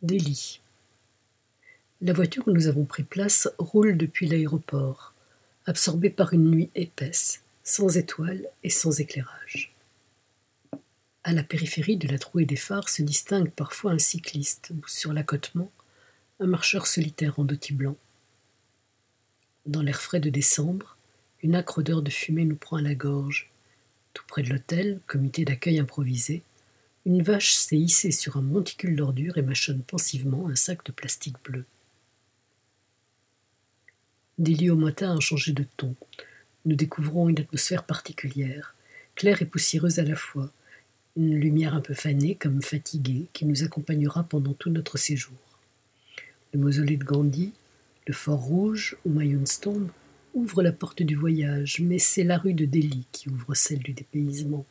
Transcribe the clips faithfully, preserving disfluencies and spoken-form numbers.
Delhi. La voiture où nous avons pris place roule depuis l'aéroport, absorbée par une nuit épaisse, sans étoiles et sans éclairage. À la périphérie de la trouée des phares se distingue parfois un cycliste ou, sur l'accotement, un marcheur solitaire en dhoti blanc. Dans l'air frais de décembre, une âcre odeur de fumée nous prend à la gorge. Tout près de l'hôtel, comité d'accueil improvisé, une vache s'est hissée sur un monticule d'ordures et mâchonne pensivement un sac de plastique bleu. Delhi au matin a changé de ton. Nous découvrons une atmosphère particulière, claire et poussiéreuse à la fois, une lumière un peu fanée comme fatiguée qui nous accompagnera pendant tout notre séjour. Le mausolée de Gandhi, le fort rouge où Mayun's tombe, ouvrent la porte du voyage, mais c'est la rue de Delhi qui ouvre celle du dépaysement.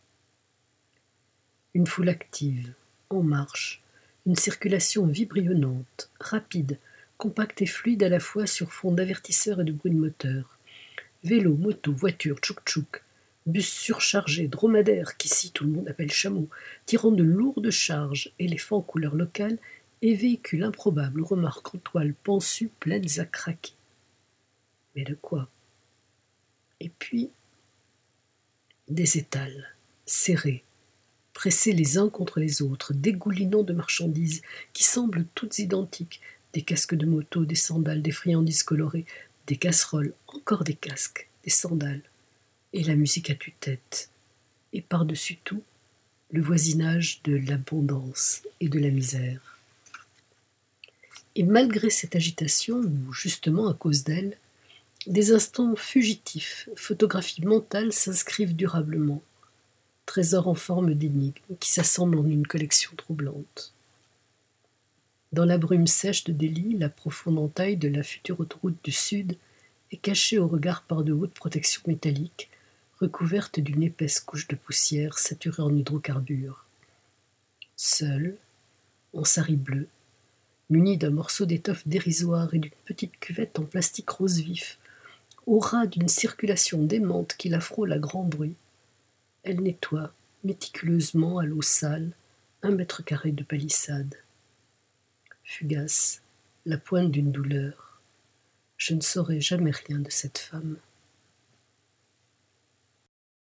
Une foule active, en marche, une circulation vibrionnante, rapide, compacte et fluide à la fois sur fond d'avertisseurs et de bruit de moteur. Vélos, motos, voitures, tchouk-tchouk, bus surchargés, dromadaires, qu'ici tout le monde appelle chameaux, tirant de lourdes charges, éléphants couleur locale, et véhicules improbables aux remarques en toile pensue pleines à craquer. Mais de quoi? Et puis, des étals, serrés, pressés les uns contre les autres, dégoulinant de marchandises qui semblent toutes identiques, des casques de moto, des sandales, des friandises colorées, des casseroles, encore des casques, des sandales, et la musique à tue-tête, et par-dessus tout, le voisinage de l'abondance et de la misère. Et malgré cette agitation, ou justement à cause d'elle, des instants fugitifs, photographies mentales s'inscrivent durablement, trésors en forme d'énigmes qui s'assemblent en une collection troublante. Dans la brume sèche de Delhi, la profonde entaille de la future autoroute du Sud est cachée au regard par de hautes protections métalliques, recouvertes d'une épaisse couche de poussière saturée en hydrocarbures. Seul, en sari bleu, muni d'un morceau d'étoffe dérisoire et d'une petite cuvette en plastique rose vif, au ras d'une circulation démente qui la frôle à grand bruit, elle nettoie méticuleusement à l'eau sale un mètre carré de palissade. Fugace, la pointe d'une douleur. Je ne saurai jamais rien de cette femme.